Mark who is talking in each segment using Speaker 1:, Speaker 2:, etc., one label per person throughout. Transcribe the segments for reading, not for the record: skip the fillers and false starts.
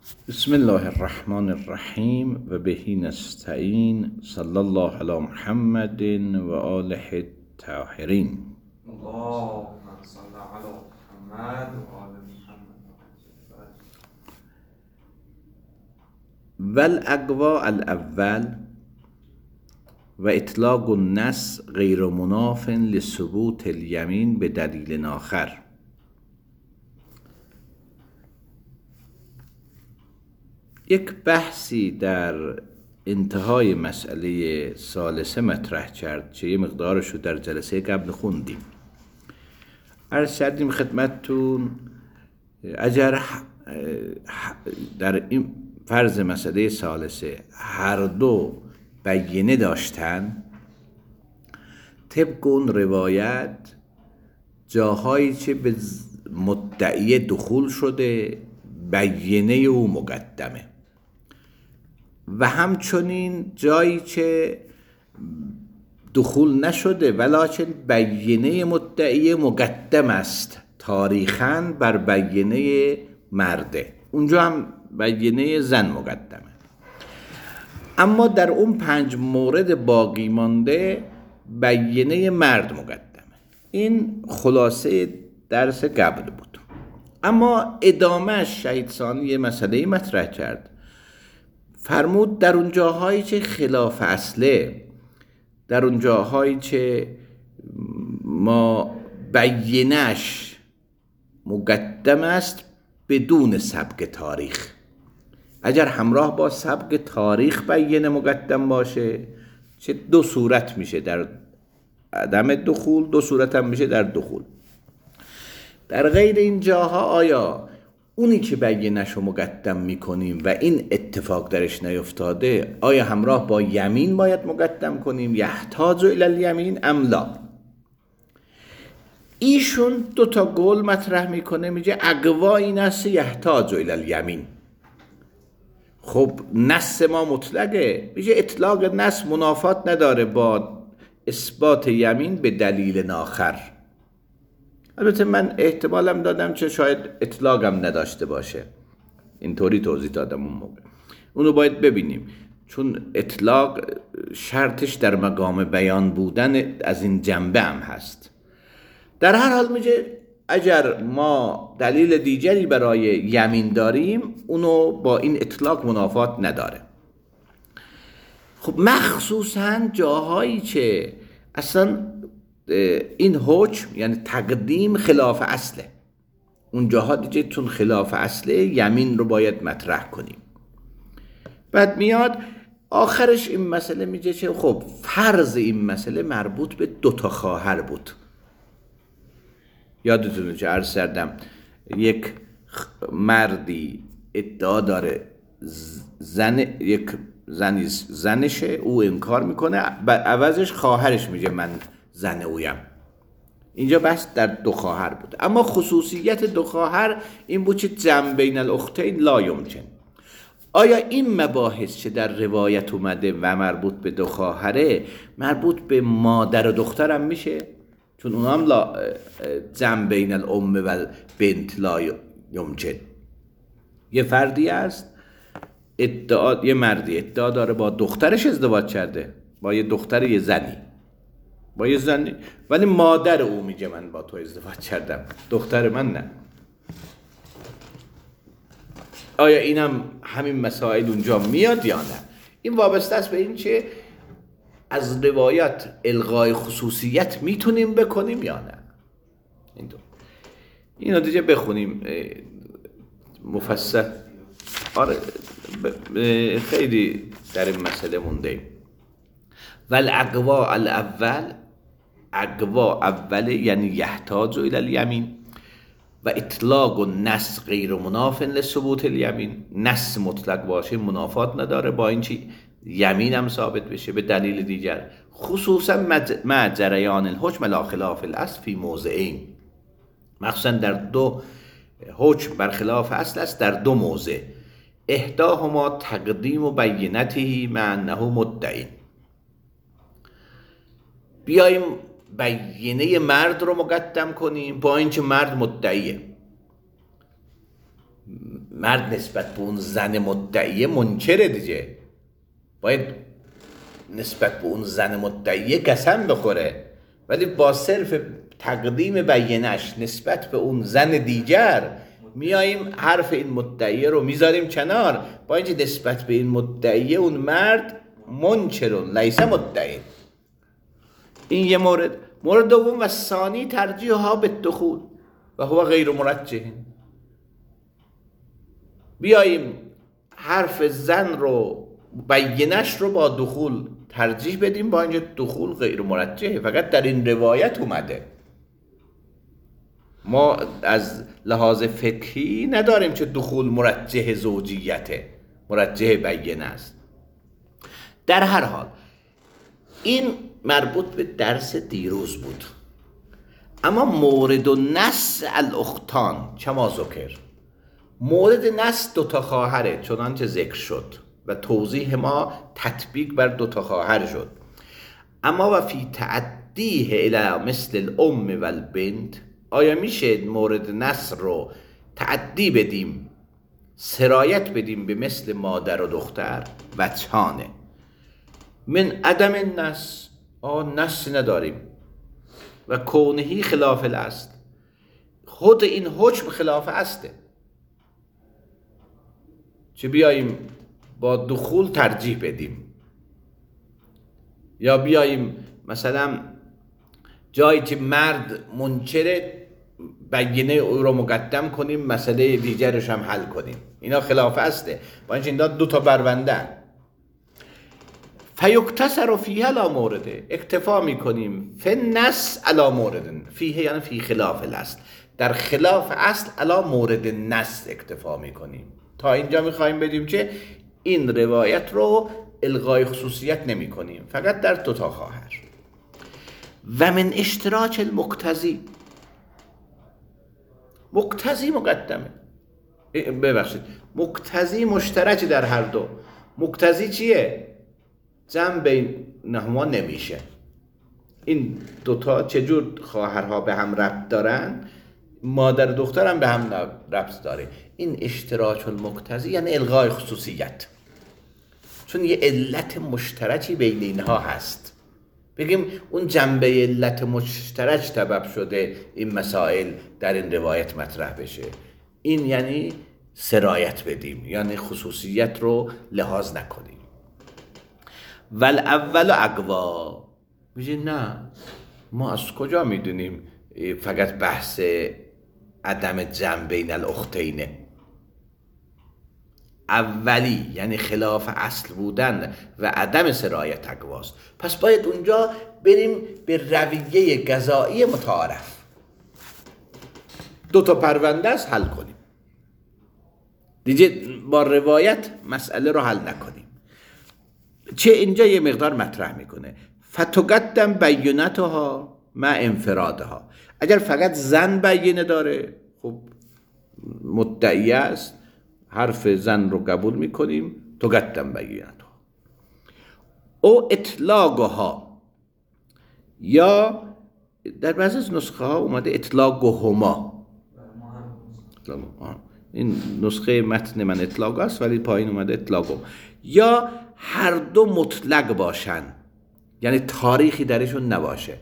Speaker 1: بسم الله الرحمن الرحیم و بهی نستعین صلی الله علی محمد و آله الطاهرین.
Speaker 2: اللهم صل علی محمد و آل محمد.
Speaker 1: و الاقوا الاول و اطلاق النص غیر مناف لثبوت الیمین به دلیل آخر. یک بحثی در انتهای مسئله ثالثه مطرح کرد که یه مقدارش رو در جلسه قبل خوندیم. عرض کردیم خدمتتون اگر در این فرض مسئله ثالثه هر دو بیینه داشتن، طبق اون روایت جاهایی که به مدعی دخول شده بیینه او مقدمه و همچنین جایی که دخول نشده ولکن بیینه مدعی مقدم است تاریخاً بر بیینه مرده، اونجا هم بیینه زن مقدمه. اما در اون 5 مورد باقی مانده بیینه مرد مقدمه. این خلاصه درس قبل بود. اما ادامهش شهید ثانی یه مسئله مطرح کرد. فرمود در اون جاهایی که خلاف اصله، در اون جاهایی که ما بیینش مقدم است بدون سبق تاریخ، اگر همراه با سبق تاریخ بیینه مقدم باشه چه 2 صورت میشه در عدم دخول، 2 صورت هم میشه در دخول. در غیر این جاها آیا اونی که بیینش رو مقدم میکنیم و این اتفاق درش نیفتاده آیا همراه با یمین باید مقدم کنیم یحتاج الی الیمین ام لا؟ ایشون 2 تا قول مطرح میکنه، میگه اقوا این است یحتاج الی الیمین. خب نص ما مطلقه، میگه اطلاق نص منافات نداره با اثبات یمین به دلیل آخر. البته من احتمالم دادم که شاید اطلاقم نداشته باشه، اینطوری توضیح دادم اون موقع. اونو باید ببینیم چون اطلاق شرطش در مقام بیان بودن از این جنبه هم هست. در هر حال میگه اگر ما دلیل دیگری برای یمین داریم اونو با این اطلاق منافات نداره. خب مخصوصا جاهایی که اصلا این حکم یعنی تقدیم خلاف اصله، اون جاها دیگه چون خلاف اصله یمین رو باید مطرح کنیم. بعد میاد آخرش این مسئله میگه که خب فرض این مسئله مربوط به 2 تا خواهر بود. یادتونه که عرض کردم یک مردی ادعا داره یک زنی زنشه، او انکار میکنه، بر عوضش خواهرش میگه من زن اویم. اینجا بحث در 2 خواهر بود. اما خصوصیت 2 خواهر این بود که جمع بین الاختین لا یمکن. آیا این مباحث که در روایت اومده و مربوط به 2 خواهره مربوط به مادر و دخترم میشه؟ چون اونا هم جمع بین الام و بنت لا یمکن. یه فردی است یه مردی ادعا داره با دخترش ازدواج کرده، با یه دختر یه زنی، با یه زنی، ولی مادر او میگه من با تو ازدواج کردم، دختر من نه. آیا اینم همین مسائل اونجا میاد یا نه؟ این وابسته است به این که از روایات الغای خصوصیت میتونیم بکنیم یا نه. اینو دیگه بخونیم مفصل. آره خیلی در این مسئله مونده. والاقوا الاول، اقوا اول یعنی یحتاج الی الیمین و اطلاق و نص غیر مناف لثبوت الیمین. نص مطلق باشه منافات نداره با این چی یمین هم ثابت بشه به دلیل دیگر، خصوصا مع جریان الحکم لا خلاف الاصل فی موضعین. مخصوصا در 2 حکم برخلاف اصل است در 2 موضع. احداهما تقدیم و بینته مع انه مدعی. بیایم بیینه مرد رو مقدم کنیم با اینکه مرد مدعیه مرد نسبت به اون زن مدعیه منکره دیگه، باید نسبت به اون زن مدعیه قسم بخوره، ولی با صرف تقدیم بینش نسبت به اون زن دیگر میاییم حرف این مدعیه رو میذاریم کنار، با اینکه نسبت به این مدعیه اون مرد منکرون لیس مدعی. این یه مورد. مورد دوم و ثانی ترجیحها به دخول و هو غیر مرجح. بیاییم حرف زن رو بینش رو با دخول ترجیح بدیم، با اینکه دخول غیر مرجحه، فقط در این روایت اومده. ما از لحاظ فقهی نداریم که دخول مرجح زوجیته، مرجح بینه است. در هر حال این مربوط به درس دیروز بود، اما مورد و نص الاختان کما ذکر، مورد نص دوتا خواهره چنانچه ذکر شد و توضیح ما تطبیق بر دوتا خواهر شد. اما و فی تعدیه الی مثل الام و البنت، آیا میشه مورد نص رو تعدی بدیم، سرایت بدیم به مثل مادر و دختر؟ وجهانه. من عدم نص، نص نداریم، و کونهی خلاف الاصل، خود این حکم خلاف اصله، چه بیاییم با دخول ترجیح بدیم یا بیاییم مثلا جایی که مرد منکره بینه او رو مقدم کنیم، مسئله دیگرش هم حل کنیم. اینا خلاف اصله، با اینکه اینا دو تا برونده. فیکتسر فیه علی مورده، اکتفا میکنیم فی نص علی مورد، فیه یعنی فی خلاف الاصل، در خلاف اصل علی مورد نص اکتفا میکنیم. تا اینجا میخوایم بدیم که این روایت رو الغای خصوصیت نمی کنیم، فقط در دو تا خواهر. و من اشتراک المقتضی، مقتضی مقدمه، ببخشید مقتضی مشترک در هر دو. مقتضی چیه؟ جمع بینهما نمیشه. این دوتا چجور خواهرها به هم ربط دارن؟ مادر و دختر هم به هم ربط داره. این اشتراک المقتضی یعنی الغای خصوصیت، چون یه علت مشترکی بین اینها هست. بگیم اون جنبه علت مشترک سبب شده این مسائل در این روایت مطرح بشه، این یعنی سرایت بدیم، یعنی خصوصیت رو لحاظ نکنیم. والاول اقوا، میگه نه، ما از کجا میدونیم فقط بحث عدم جمع بین الاختینه؟ اولی یعنی خلاف اصل بودن و عدم سرایت اقواست، پس باید اونجا بریم به رویه قضایی متعارف، دو تا پرونده است حل کنیم دیگه، با روایت مسئله رو حل نکنیم. چه اینجا یه مقدار مطرح میکنه، فتقدم بینتها مع انفرادها. اگر فقط زن بینه داره، خب مدعی است، حرف زن رو قبول میکنیم، تقدم بینتها. او اطلاقها، یا در بعضی از نسخه ها اومده اطلاقهما، این نسخه متن من اطلاق است ولی پایین اومده اطلاقهم، یا هر دو مطلق باشن، یعنی تاریخی درشون نباشه.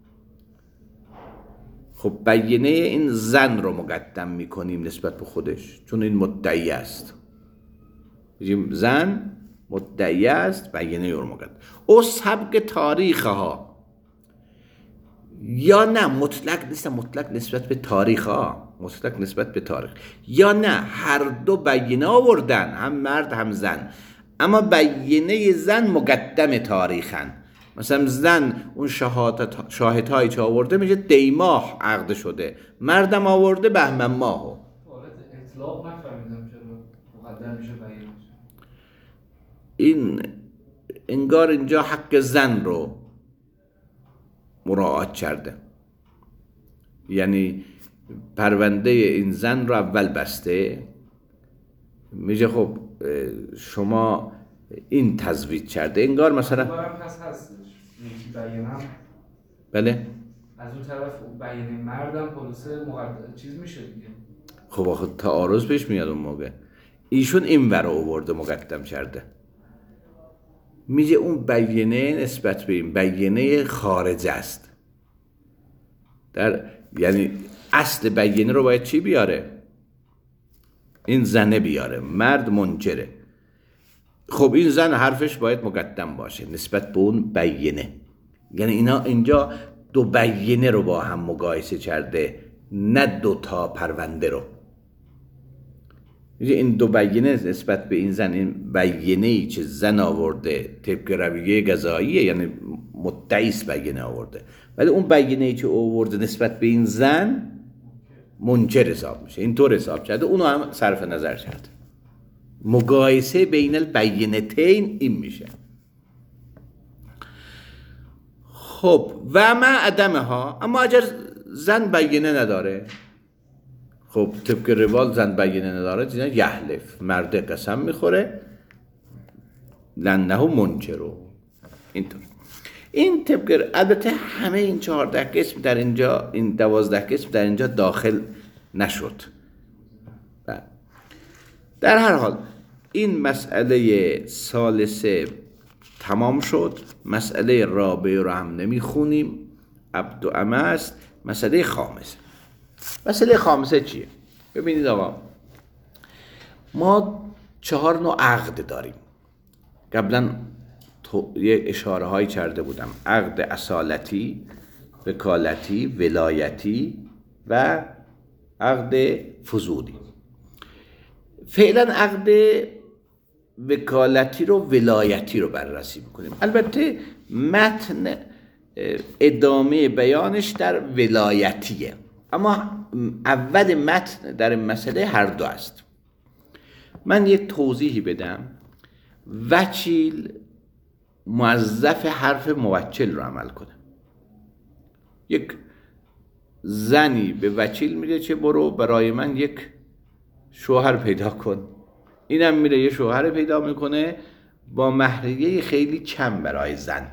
Speaker 1: خب بینه این زن رو مقدم میکنیم نسبت به خودش، چون این مدعی است. بگیم زن مدعی است، بینه رو مقدم. او سبق تاریخها، یا نه مطلق نیست، مطلق نسبت به تاریخها، مطلق نسبت به تاریخ، یا نه هر دو بینه آوردن، هم مرد هم زن، اما بینه زن مقدم تاریخن. مثلا زن اون شاهدهایی که آورده میشه دیماه عقد شده، مردم آورده بهمن ماهو.
Speaker 2: اطلاق نفهمیدم چرا مقدم میشه بینه.
Speaker 1: این انگار اینجا حق زن رو مراعات کرده، یعنی پرونده این زن رو اول بسته، میگه خب شما این تزوید کرده، انگار مثلا
Speaker 2: پس هستش یکی بینم،
Speaker 1: بله
Speaker 2: از اون طرف بینه مردم پلیس چیز میشه دیگه.
Speaker 1: خب آخه تعارض پیش میاد اون موقع. ایشون این ور آورده مقدم کرده، میگه اون بیانه نسبت به این بیانه خارج است. یعنی اصل بیانه رو باید چی بیاره؟ این زنه بیاره، مرد منکره. خب این زن حرفش باید مقدم باشه نسبت به اون بیانه. یعنی اینا اینجا دو بیانه رو با هم مقایسه کرده، نه دو تا پرونده رو. این دو بیانه نسبت به این زن، این بیانه‌ای که زن آورده طبق رویه قضاییه، یعنی مدعیس بیانه آورده، ولی اون بیانه‌ای که آورده نسبت به این زن منکر حساب میشه. اینطور حساب کرده، اونو هم صرف نظر کرده. مقایسه بین البینتین این میشه. خب و ما عدمه ها، اما اگر زن بیانه نداره، خب طبق روال زن بیانه نداره، دیدن یحلف، مرد قسم میخوره لنه منکرو. اینطور این طبق، البته همه این 14 قسم در اینجا، این 12 قسم در اینجا داخل نشد. در هر حال این مسئله ثالثه تمام شد. مسئله رابعه رو هم نمیخونیم، عبد و امه است. مسئله خامسه. مسئله خامسه چیه؟ ببینید آقا، ما 4 نوع عقد داریم. قبلا یه اشاره هایی کرده بودم: عقد اصالتی، وکالتی، ولایتی و عقد فضولی. فعلا عقد وکالتی رو، ولایتی رو بررسی میکنیم. البته متن ادامه بیانش در ولایتیه، اما اول متن در این مسئله هر دو است. من یک توضیحی بدم. وکیل موظف حرف موکل رو عمل کنه. یک زنی به وکیل میگه چه برو برای من یک شوهر پیدا کن. اینم میره یه شوهر پیدا میکنه با مهریه خیلی کم برای زن.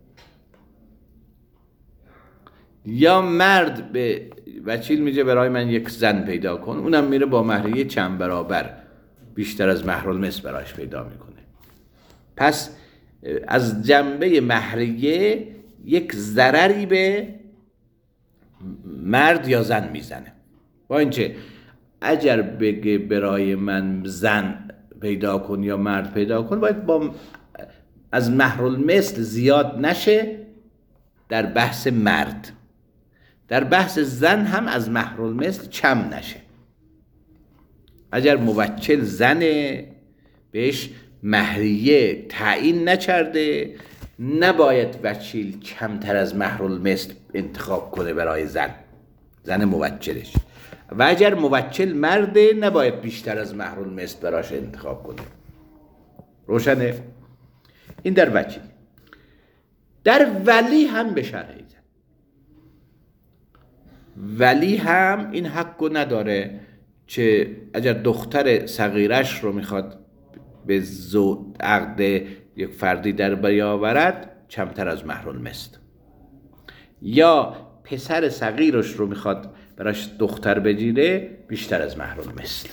Speaker 1: یا مرد به وکیل میگه برای من یک زن پیدا کن، اونم میره با مهریه چند برابر بیشتر از مهرالمثل برایش پیدا میکنه. پس از جنبه مهریه یک ضرری به مرد یا زن میزنه. با اینکه اگر بگه برای من زن پیدا کن یا مرد پیدا کن، باید با از مهرالمثل زیاد نشه در بحث مرد، در بحث زن هم از مهرالمثل کم نشه. اگر موکل زنه بهش مهریه تعیین نکرده، نباید وکیل کمتر از مهرالمثل انتخاب کنه برای زن موکلش. و اگر موکل مرده، نباید بیشتر از مهرالمثل براش انتخاب کنه. روشنه؟ این در وکیل. در ولی هم به شرعی، ولی هم این حقو نداره که اگر دختر صغیرش رو میخواد به عقد یک فردی در بیاورد کمتر از مهرالمثل، یا پسر صغیرش رو میخواد براش دختر بگیره بیشتر از مهرالمثل.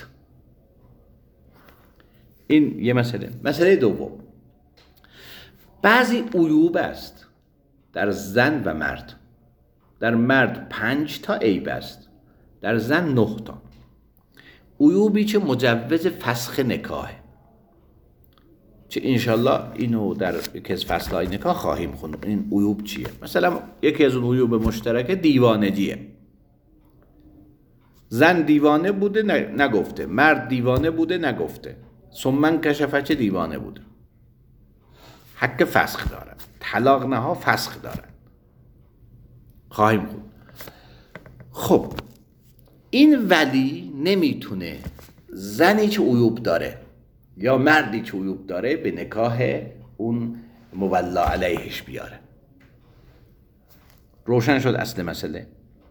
Speaker 1: این یه مسئله. مسئله دوم، بعضی عیوب است در زن و مرد. در مرد 5 تا عیب است، در زن 9 تا. عیوبی که مجوز فسخ نکاهه، که انشالله اینو در یکی از فصلهای نکاح خواهیم خوند. این عیوب چیه؟ مثلا یکی از اون عیوب مشترک دیوانگیه. زن دیوانه بوده نگفته، مرد دیوانه بوده نگفته، ثم کشفه چه دیوانه بوده، حق فسخ دارن. طلاق نها فسخ دارن، خواهیم خوند. خب این ولی نمیتونه زنی که عیوب داره یا مردی که عیوب داره به نکاح اون مولا علیهش بیاره. روشن شد اصل مسئله؟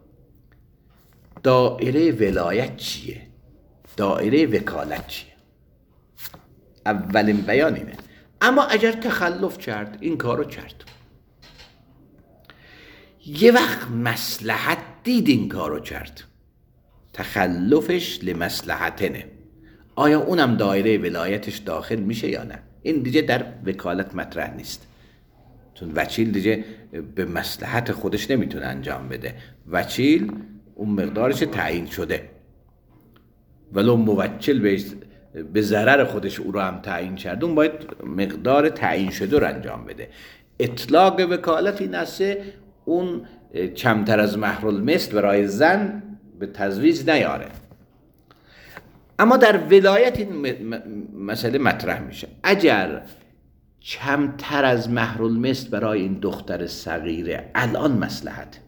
Speaker 1: دایره ولایت چیه؟ دایره وکالت چیه؟ اولین بیان اینه. اما اگر تخلف کرد، این کارو کرد، یه وقت مصلحت دید این کارو کرد، تخلفش لمصلحتنه، آیا اونم دایره ولایتش داخل میشه یا نه؟ این دیگه در وکالت مطرح نیست، چون وکیل دیگه به مصلحت خودش نمیتونه انجام بده. وکیل اون مقدارش تعیین شده، ولو موکل به ضرر خودش او رو هم تعیین کرده، اون باید مقدار تعیین شده رو انجام بده. اطلاق وکالت این است اون کمتر از مهرالمثل برای زن به تزویج نیاره. اما در ولایت این مسئله مطرح میشه، اگر کمتر از مهرالمثل برای این دختر صغیره الان مصلحت،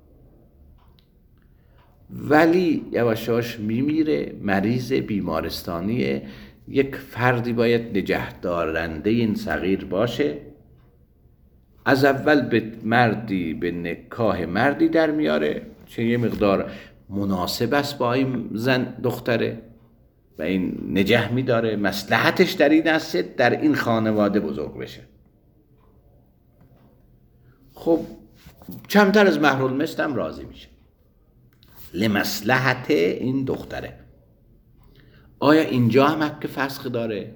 Speaker 1: ولی یواشاش میمیره، مریض بیمارستانیه، یک فردی باید نگهدارنده این صغیر باشه، از اول به نکاح مردی در میاره چون یه مقدار مناسب است با این زن دختره و این نگه میداره، مصلحتش در این است در این خانواده بزرگ بشه. خب کمتر از مهرالمثل هم راضی میشه لمصلحت این دختره. آیا اینجا هم حق فسخ داره؟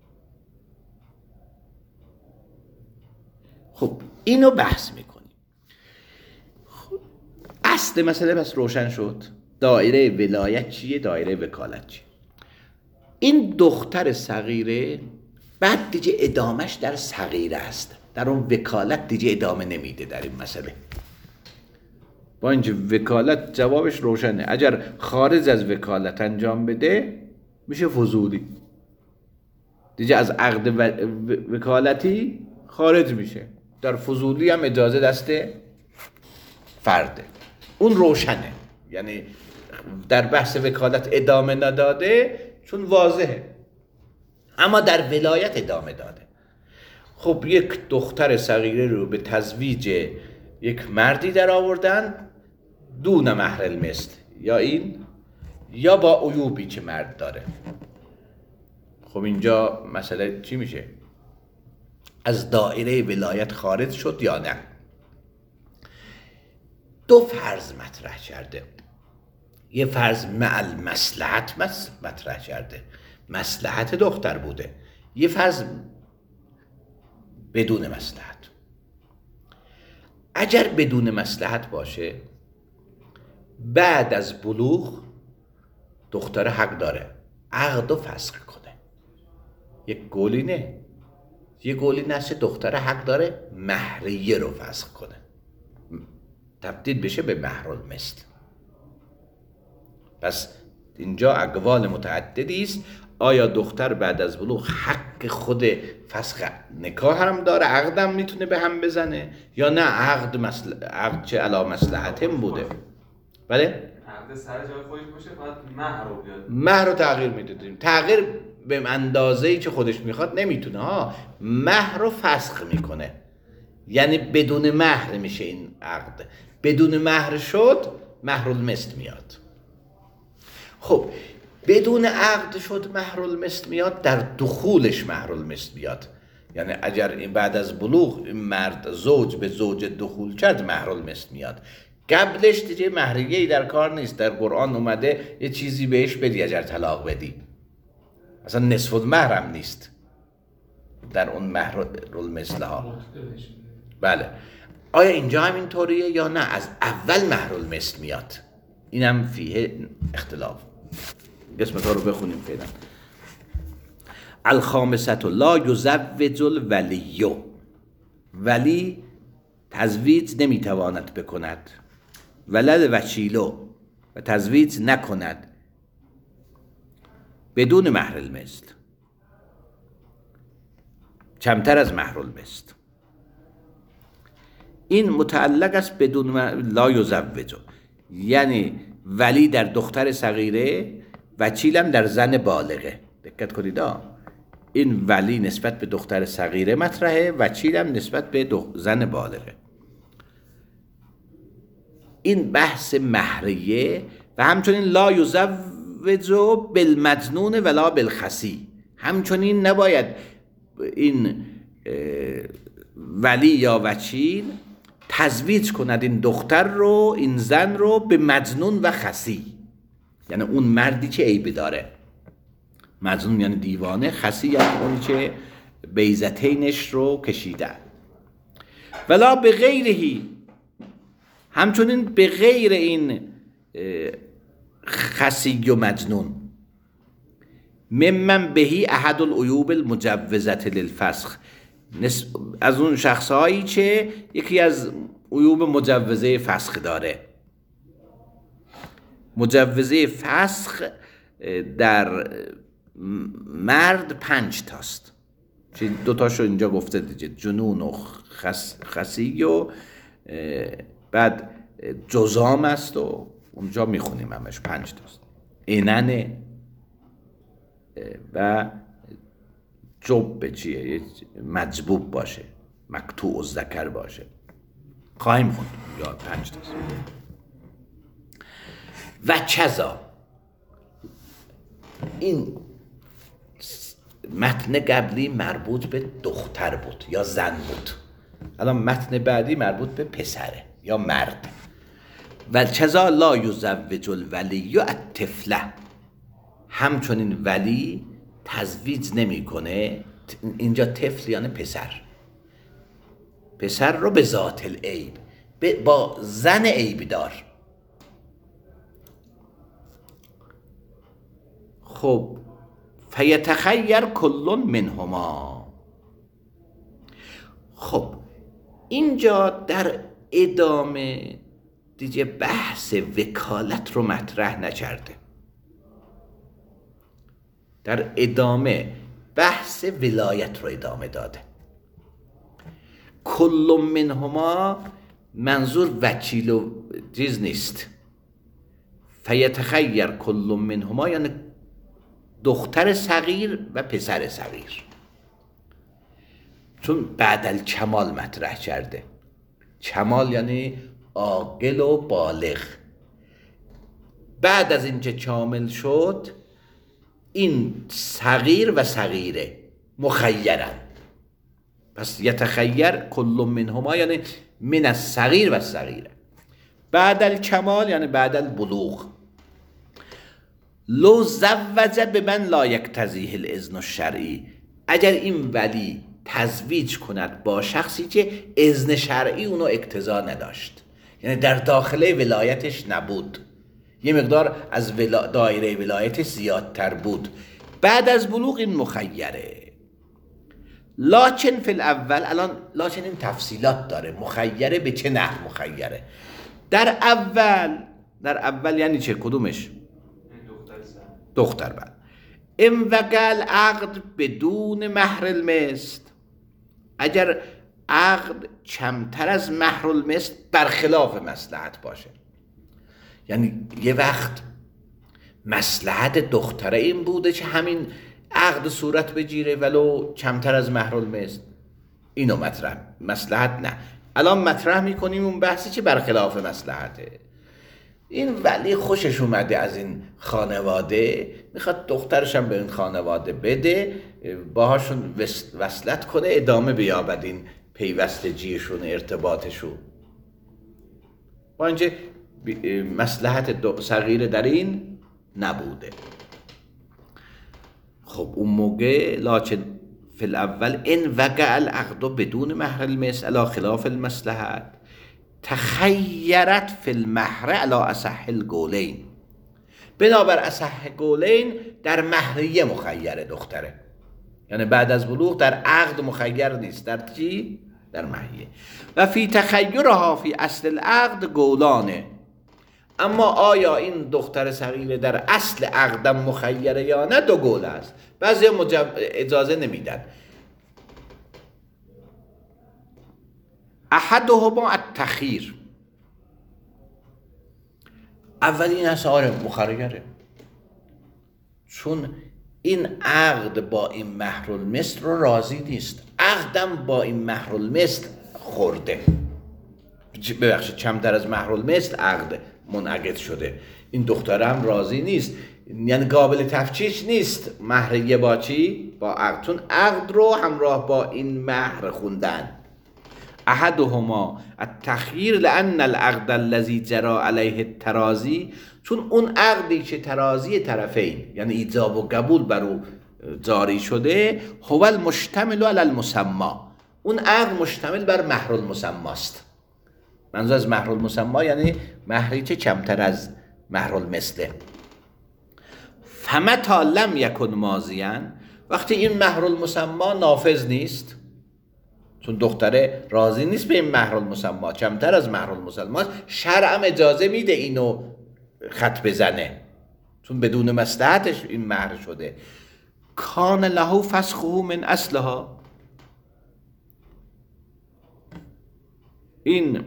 Speaker 1: خب اینو بحث میکنیم. خب اصل مسئله بس روشن شد، دایره ولایت چیه، دایره وکالت چیه. این دختر صغیره بعد دیگه ادامش در صغیره است، در اون وکالت دیگه ادامه نمیده در این مسئله. با اینکه وکالت جوابش روشنه، اگر خارج از وکالت انجام بده میشه فضولی، دیگه از عقد وکالتی خارج میشه، در فضولی هم اجازه دست فرده. اون روشنه، یعنی در بحث وکالت ادامه نداده چون واضحه، اما در ولایت ادامه داده. خب یک دختر صغیره رو به تزویج یک مردی در آوردن دون مهرالمثل، یا این یا با عیوبی که مرد داره. خب اینجا مسئله چی میشه؟ از دایره ولایت خارج شد یا نه؟ دو فرض مطرح کرده. یه فرض مع المصلحت مطرح کرده، مصلحت دختر بوده. یه فرض بدون مصلحت. اگر بدون مصلحت باشه، بعد از بلوغ دختر حق داره عقد و فسخ کنه. یک گولی نه، یک گولی نشه، دختر حق داره مهریه رو فسخ کنه، تبدیل بشه به مهرالمثل. پس اینجا اقوال متعددی است. آیا دختر بعد از بلوغ حق خود فسخ نکاح هم داره، عقدم میتونه به هم بزنه، یا نه عقد چه علی مصلحتم بوده؟ بله؟
Speaker 2: عقد سر جای خودش باشه، فقط مهر رو بیاد،
Speaker 1: مهر رو تغییر میدادیم. تغییر به اندازه‌ای که خودش میخواد نمیتونه ها، مهر رو فسخ میکنه، یعنی بدون مهر میشه این عقد. بدون مهر شد مهرالمثل میاد. خب بدون عقد شد مهرالمثل میاد، در دخولش مهرالمثل میاد. یعنی اگر این بعد از بلوغ این مرد زوج به زوج دخول کرد مهرالمثل میاد. قبلش دیگه مهریه‌ای در کار نیست. در قرآن اومده یه چیزی بهش بدی اگر طلاق بدی، اصلا نصف المهر هم نیست در اون مهرالمثل ها. بله. آیا اینجا هم اینطوریه یا نه از اول مهرالمثل میاد؟ اینم فیه اختلاف. قسمت ها رو بخونیم فعلا. الخامسة لا یزوج الولی، ولی تزویج نمیتواند بکند، ولل وکیلو، و تزویج نکند بدون مهرالمثل، کمتر از مهرالمثل. این متعلق است بدون لا یزوج، یعنی ولی در دختر صغیره، وکیلم در زن بالغه. دقت کنید این ولی نسبت به دختر صغیره مطرحه، وکیلم نسبت به زن بالغه. این بحث مهریه. و همچنین لا یزوج بالمجنون ولا بالخسی، همچنین نباید این ولی یا وکیل تزویج کند این دختر رو، این زن رو، به مجنون و خسی، یعنی اون مردی که عیب داره. مجنون یعنی دیوانه، خسی یعنی اونی که بیضتینش رو کشیدن. ولا به غیرهی، همچنین به غیر این خسی و مجنون، ممن بهی احد العیوب المجوزة للفسخ، از اون شخصهایی که یکی از عیوب مجوزه فسخ داره. مجوزه فسخ در مرد 5 تاست، 2 تاشو اینجا گفته دیگه، جنون و خسی و بعد جزام است و اونجا میخونیم همش 5 تاست، ایننه و جب چیه، مجبوب باشه، مقطوع الذکر باشه، خواهیم خوند یا 5 تاست. و کذا، این متن قبلی مربوط به دختر بود یا زن بود، الان متن بعدی مربوط به پسره یا مرد. و کذا لا یزوج الولی الطفله، همچنین ولی تزویج نمیکنه، اینجا طفل یعنی پسر رو به ذات العیب، با زن عیب دار. خب فیتخیر کل منهما. خب اینجا در ادامه دیگه بحث وکالت رو مطرح نکرده، در ادامه بحث ولایت رو ادامه داده. کل منهما منظور وکیل و چیز نیست. فیتخیر کل منهما یعنی دختر صغیر و پسر صغیر، چون بعد الکمال مطرح کرده. کمال یعنی عاقل و بالغ. بعد از اینکه کامل شد، این صغیر و صغیره مخیرن. پس یتخیر کل منهما یعنی من الصغیر و الصغیره. بعد الکمال یعنی بعد البلوغ. لو زوج به من لا یقتضیه الاذن الشرعی، اگر این ولی تزویج کند با شخصی که اذن شرعی اونو اقتضا نداشت، یعنی در داخله ولایتش نبود، یه مقدار از دایره ولایتش زیادتر بود، بعد از بلوغ این مخیره. لاکن فی الاول، الان لاکن این تفصیلات داره، مخیره به چه نحو مخیره؟ در اول یعنی چه؟ کدومش؟ دختر. بعد ام وقع عقد بدون مهر المثل، اگر عقد کمتر از مهر المثل برخلاف مصلحت باشه، یعنی یه وقت مصلحت دختره این بوده که همین عقد صورت بگیره ولو کمتر از مهر المثل، اینو مصلحت نه. الان مطرح میکنیم اون بحثی که برخلاف مصلحته. این ولی خوشش اومده از این خانواده، میخواد دخترش هم به این خانواده بده، باهاشون وصلت کنه، ادامه بیابد این پیوستگیشون، ارتباطشون، با اینکه مصلحت صغیر در این نبوده. خب اون موقع لاکن فی الاول ان وقع العقد بدون مهر المثل علی خلاف المصلحت تخیرت فی المهر علی اصح القولین، بنابر اصح قولین در مهریه مخیره دختره، یعنی بعد از بلوغ در عقد مخیر نیست، در چی؟ در مهریه. و فی تخیرها فی اصل العقد قولانه، اما آیا این دختر صغیره در اصل عقدم مخیره یا نه؟ 2 قول است. بعضی اجازه نمیدن. احدهما التخییر، اولین اصحار مخیره، چون این عقد با این مهر المثل رو راضی نیست، عقدم با این مهر المثل خورده، ببخشید کمتر از مهر المثل عقد منعقد شده، این دختره هم راضی نیست، یعنی قابل تفکیک نیست مهریه با چی؟ با عقد، چون عقد رو همراه با این مهر خوندن. احدهما التخییر لان العقد الذي جرى عليه التراضی چون اون عقدی که ترازی طرفین یعنی ایجاب و قبول بر او جاری شده، هو المشتمل علی المسمی، اون عقد مشتمل بر مهر المسمی است. منظور از مهر المسمی یعنی مهری که کمتر از مهر المثله. فمتی لم یکن ماضیا، وقتی این مهر المسمی نافذ نیست، چون دختره راضی نیست به این مهر المسمی، کمتر از مهر المسمی است، شرع هم اجازه میده اینو خط بزنه چون بدون مصلحتش این مهر شده. کان له فسخه من اصلها، این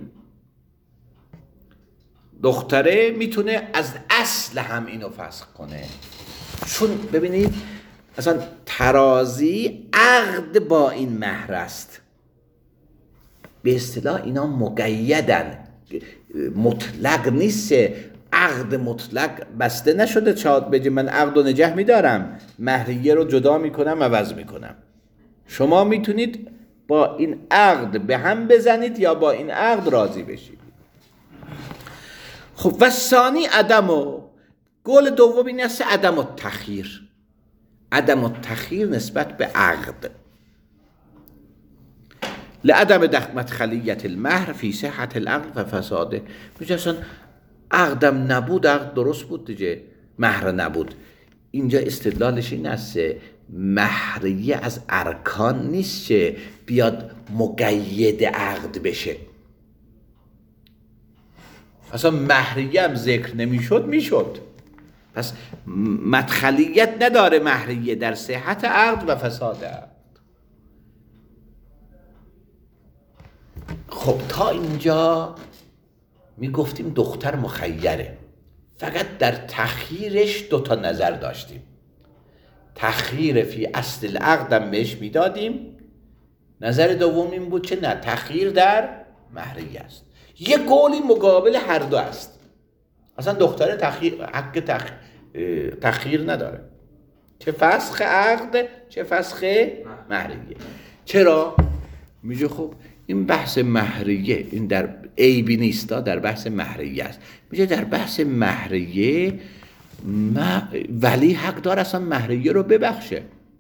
Speaker 1: دختره میتونه از اصل هم اینو فسخ کنه. چون ببینید اصلا ترازی عقد با این مهر است، به اصطلاح اینا مقیدن، مطلق نیست. عقد مطلق بسته نشده شاید بگه من عقد رو نگه میدارم، مهریه رو جدا میکنم عوض میکنم. شما میتونید با این عقد به هم بزنید یا با این عقد راضی بشید. خب و ثانی عدم، قول دوم این است عدم التخییر، عدم التخییر نسبت به عقد. لعدم مدخلیت المهر فی صحت العقد و فساده. میگه اصلا عقدم نبود، عقد درست بود دیگه، مهر نبود. اینجا استدلالش این است مهریه از ارکان نیست که بیاد مقید عقد بشه. اصلا مهریه هم ذکر نمیشد میشد، پس مدخلیت نداره مهریه در صحت عقد و فساد عقد. خب تا اینجا میگفتیم دختر مخیره، فقط در تخییرش دوتا نظر داشتیم. تخییر فی اصل العقد هم بهش میدادیم، نظر دوم این بود که نه، تخییر در مهریه است. یه قولی مقابل هر دو است. اصلا دختر حق تخییر نداره، چه فسخ عقد چه فسخ مهریه. چرا؟ میگه خب این بحث مهریه این در عیبی نیستا، در بحث مهریه است. میگه در بحث مهریه ولی حق داره اصلا مهریه رو ببخشه.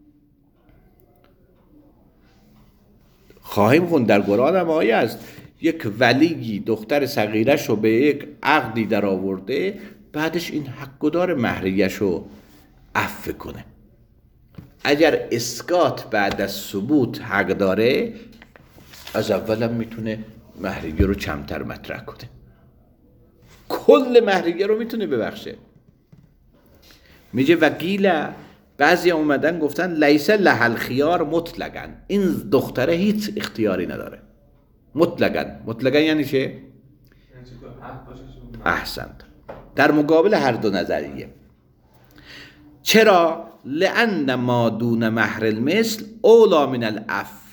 Speaker 1: خواهیم خوند در قرآن هم آیه است، یک ولی دختر صغیرش رو به یک عقدی در آورده، بعدش این حق داره مهریه‌ش رو عفو کنه. اگر اسقاط بعد از ثبوت حق داره، از اولم میتونه مهریه رو کمتر مطرح کنه، کل مهریه رو میتونه ببخشه. میگه وکیل بعضی اومدن گفتن لیس له الخیار مطلقاً، این دختره هیچ اختیاری نداره مطلقاً یعنی چه؟ احسنت، در مقابل هر دو نظریه. چرا؟ لأن ما دون مهر المثل اولا من العفو،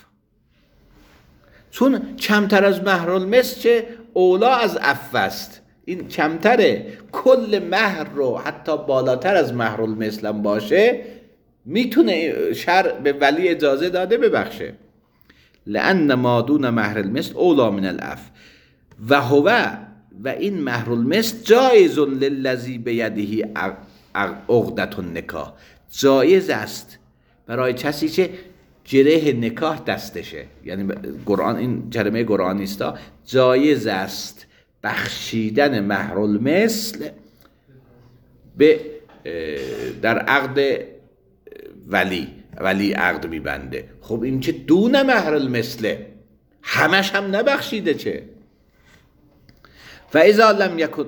Speaker 1: چون کمتر از مهر المثل چه اولا از عفو است. این کمتره، کل مهر رو حتی بالاتر از مهر المثل هم باشه میتونه شرع به ولی اجازه داده ببخشه. لأن ما دون مهر المثل اولا من العفو و هو، و این مهر المثل جایز للذی بیده عقدة النکاح، جایز است برای کسی که گره نکاح دستشه. یعنی قرآن این کلمه قرآنی است، جایز است بخشیدن مهر المثل به در عقد ولی عقد میبنده. خب این که دون مهر المثل همش هم نبخشیده چه. فاذا لم یکن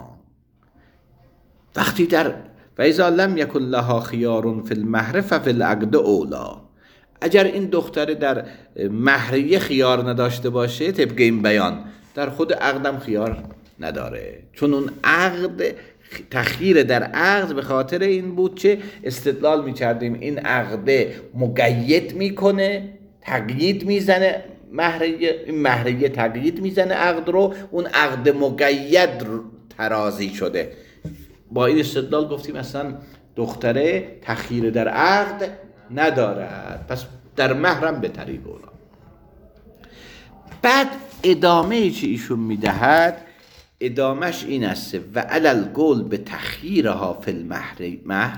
Speaker 1: وقتی در فاذا لم یکن لها خیار فی المهر ففی العقد اولا، اگر این دختر در مهریه خیار نداشته باشه طبق این بیان، در خود عقدم خیار نداره، چون اون عقد تخییر در عقد به خاطر این بود که استدلال می‌کردیم این عقد مقید میکنه، تقیید میزنه مهریه، این مهریه تقیید میزنه عقد رو، اون عقد مقید ترازی شده. با این استدلال گفتیم اصلا دختره تخییر در عقد ندارد، پس در مهرم به طریق اولا. بعد ادامه چی ایشون میدهد، ادامش این است و علل قول به تخییرها فی المهر.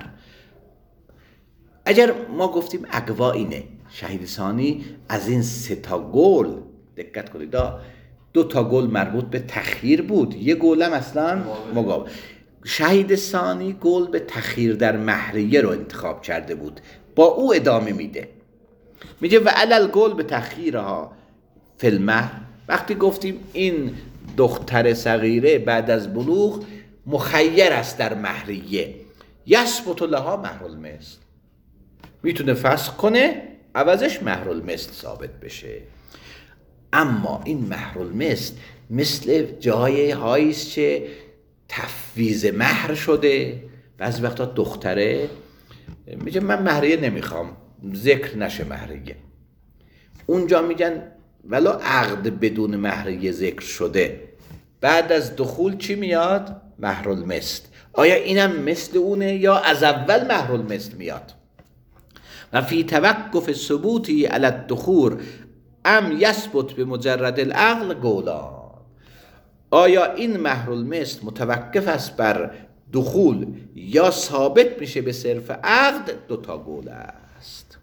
Speaker 1: اگر ما گفتیم اقوا اینه، شهید ثانی از این 3 تا قول دقت کنید، 2 تا قول مربوط به تخییر بود، یه قولم اصلا مقابل. شهید ثانی قول به تخییر در مهریه رو انتخاب کرده بود، با او ادامه میده، میگه و علل قول به تخییرها فی المهر. وقتی گفتیم این دختر صغیره بعد از بلوغ مخیر است در مهریه، یثبت لها مهر المثل، میتونه فسخ کنه عوضش مهر المثل ثابت بشه. اما این مهر المثل مثل جای هاییست که تفویض مهر شده. بعضی وقتا دختره میگه من مهریه نمیخوام، ذکر نشه مهریه. اونجا میگن ولی عقد بدون مهریه ذکر شده، بعد از دخول چی میاد؟ مهر المثل. آیا اینم مثل اونه یا از اول مهر المثل میاد؟ و فی توقف ثبوتی علی الدخول ام یثبت به مجرد العقل قولان. آیا این مهر المثل متوقف است بر دخول یا ثابت میشه به صرف عقد؟ 2 تا قول است.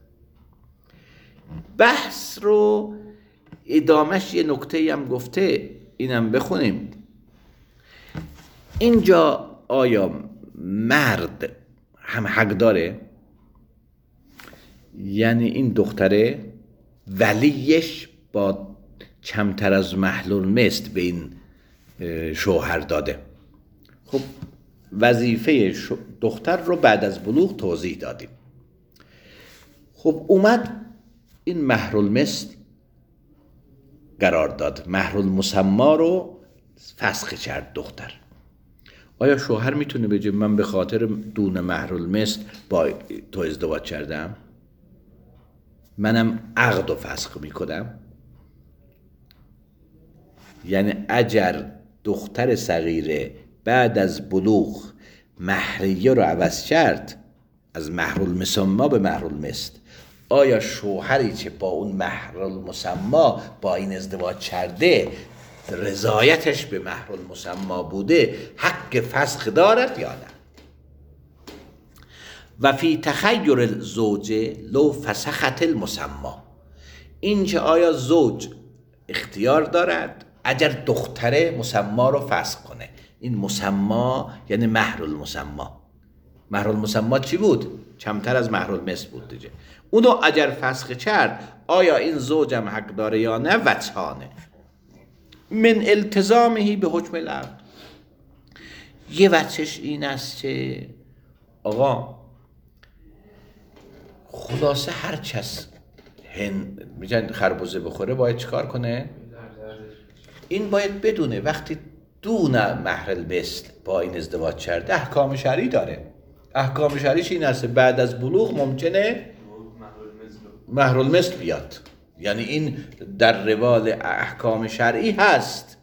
Speaker 1: بحث رو ادامش یه نکته هم گفته، اینم بخونیم. اینجا آیا مرد هم حق داره؟ یعنی این دختره ولیش با کمتر از مهر المثل به این شوهر داده. خب وظیفه دختر رو بعد از بلوغ توضیح دادیم. خب اومد این مهر المثل قرار داد، مهر المسمی رو فسخ کرد دختر. آیا شوهر میتونه بگه من به خاطر دون مهر المثل با تو ازدواج کردم، منم عقد رو فسخ میکنم؟ یعنی اگر دختر صغیره بعد از بلوغ مهریه رو عوض کرد از مهر المسمی به مهر المثل، آیا شوهری که با اون مهر المسمی با این ازدواج کرده رضایتش به مهر المسمی بوده حق فسخ دارد یا نه؟ و فی تخیر الزوج لو فسخت المسمی. این که آیا زوج اختیار دارد اگر دختره مسما رو فسخ کنه. این مسما یعنی مهر المسمی. مهر المسمی چی بود؟ کمتر از مهر المثل بود دیگه. اونو اگر فسخ کرد آیا این زوجم حق داره یا نه؟ وجهانه. من التزامه به حکم العقد. یه وجهش این است که آقا خلاصه هر کس میگن خربوزه بخوره باید چیکار کنه؟ این باید بدونه وقتی دون مهر المثل با این ازدواج کرده احکام شرعی داره. احکام شرعیش این است بعد از بلوغ ممکنه مهر المثل بیاد، یعنی این در روال احکام شرعی هست.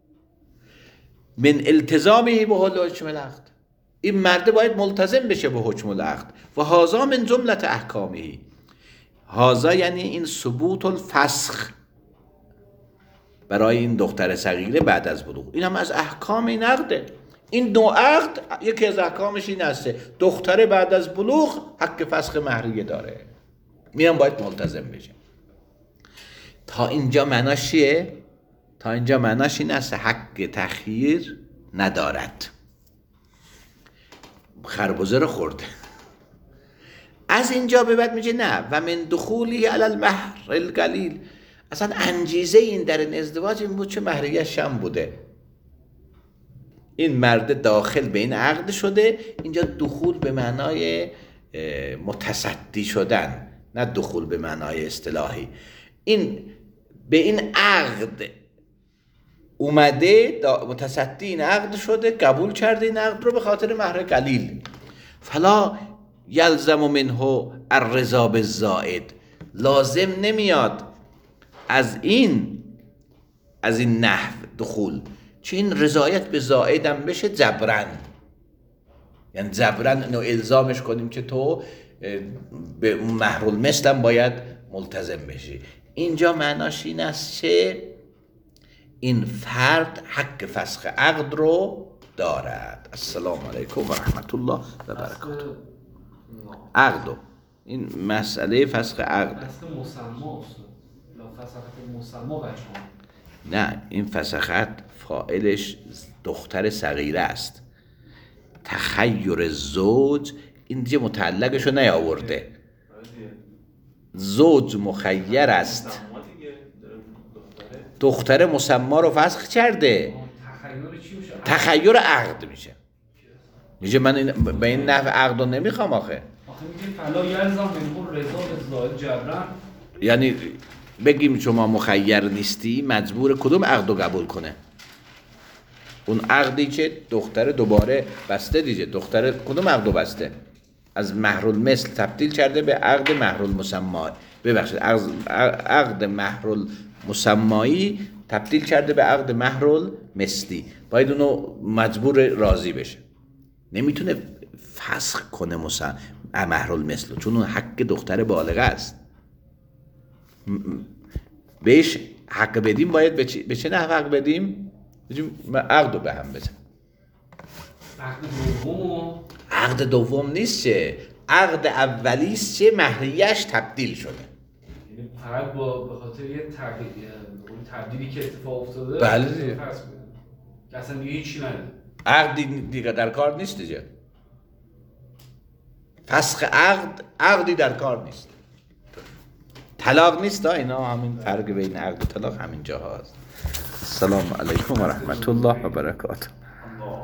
Speaker 1: من التزامه به حکم العقد، این مرد باید ملتزم بشه به حکم العقد. و هذا من جملت احکامه. هذا یعنی این ثبوت الفسخ برای این دختر صغیره بعد از بلوغ. این هم از احکام این عقده. این نوع عقد یکی از احکامش این است دختر بعد از بلوغ حق فسخ مهریه داره، میام باید ملتزم بشه. تا اینجا معناش چیه؟ تا اینجا معناش این است حق تخییر ندارد، خربزه رو خورده. از اینجا به بعد میگه نه و من دخولی علی المهر القلیل. اصلا انگیزه این در این ازدواج این بود چه مهریه شم بوده. این مرد داخل به این عقد شده. اینجا دخول به معنای متصدی شدن، نه دخول به معنای اصطلاحی. این به این عقد اومده، متصدی این عقد شده، قبول کرده این عقد رو به خاطر مهر قلیل. فلا یلزم منه الرضا بالزائد. لازم نمیاد از این نحو دخول چه این رضایت به زائدم بشه جبران، یعنی جبران اینو الزامش کنیم که تو به مهر المثل باید ملتزم بشی. اینجا معناش این است که این فرد حق فسخ عقد رو دارد. السلام علیکم و رحمت الله و برکاته. عقد، این مسئله فسخ عقد.
Speaker 2: فسخ مسما یا فسخت مسما بچه‌ها.
Speaker 1: نه، این فسخت فاعلش دختر صغیره است. تخیر زوج این دیگه متعلقش رو نیاورده. زوج مخیر است، دختر مسما رو فسخ کرده. تخیر عقد میشه من به این نحو عقد رو نمیخوام آخه
Speaker 2: میگه فلا یلزم منه رضا ازدواج جبران.
Speaker 1: یعنی بگیم شما مخیر نیستی، مجبور کدوم عقد رو قبول کنه؟ اون عقدی که دختر دوباره بسته دیگه. دختر کدوم عقد رو بسته؟ از مهرالمثل تبدیل کرده به عقد مهرالمسمایی. ببخشید، عقد مهرالمسمایی تبدیل کرده به عقد مهرالمثلی. باید اونو مجبور راضی بشه. نمیتونه فسخ کنه مهرالمثل، چون اون حق دختر بالغه است. بهش حق بدیم، باید به چه نحو حق بدیم؟ عقد رو به هم بزن. عقد دوم نیست چه؟ عقد اولیست چه مهریه‌اش تبدیل شده.
Speaker 2: یعنی فقط به خاطر یه تبدیلی که اتفاق افتاده.
Speaker 1: بله.
Speaker 2: که اصلا دیگه هیچی نداره.
Speaker 1: عقد دیگه در کار نیست دیگه. فسخ عقدی در کار نیست. طلاق نیست. اینا همین فرق بین عقد و طلاق همین جا هست. السلام علیکم و رحمت الله و برکاته.